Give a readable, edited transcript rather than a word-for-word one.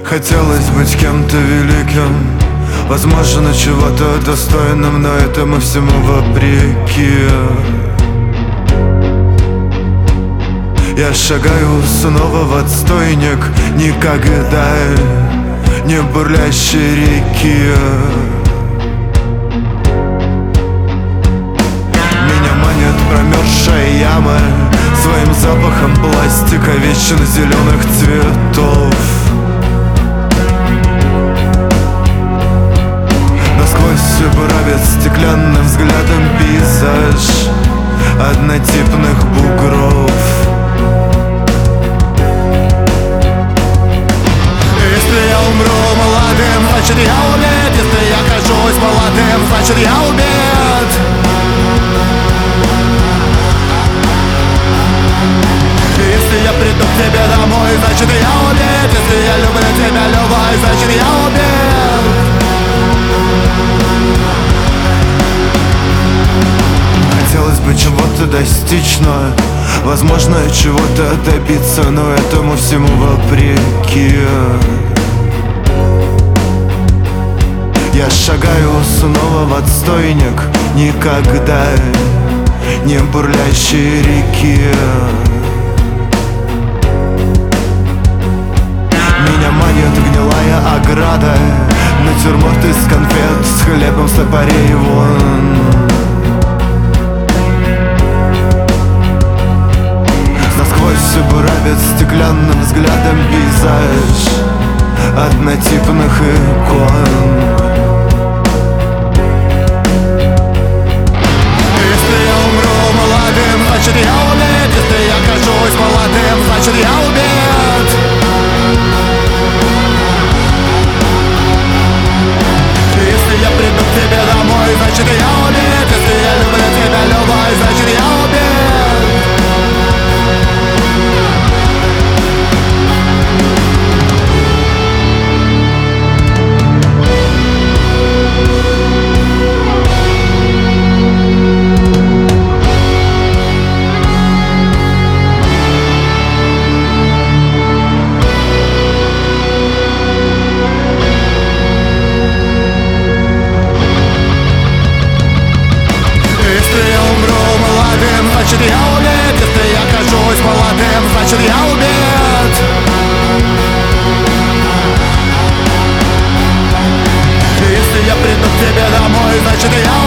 Хотелось быть кем-то великим, возможно, чего-то достойным, но этому всему вопреки. Я шагаю снова в отстойник никогда не бурлящей реки. Меня манит промерзшая яма своим запахом пластика вечно зеленых цветов. Насквозь буравит стеклянным взглядом пейзаж однотипных бугров. Если я умру молодым, значит я убит. Если я кажусь молодым, значит я убит. Если я приду к тебе домой, значит я убит. Если я люблю тебя любой, значит я убит. Хотелось бы чего-то достичь, но возможно чего-то добиться, но этому всему вопреки. Я шагаю снова в отстойник никогда не бурлящей реки. Меня манит гнилая ограда, натюрморт из конфет с хлебом стопорей вон. Насквозь буравит стеклянным взглядом пейзаж однотипных икон. Значит я убит, если я кажусь молодым, значит я убит. Если я приду к тебе домой, значит я убит. Если я люблю тебя любой, значит я убит. Значит я убит, если я кажусь молодым, значит я убит. Если я приду к тебе домой, значит я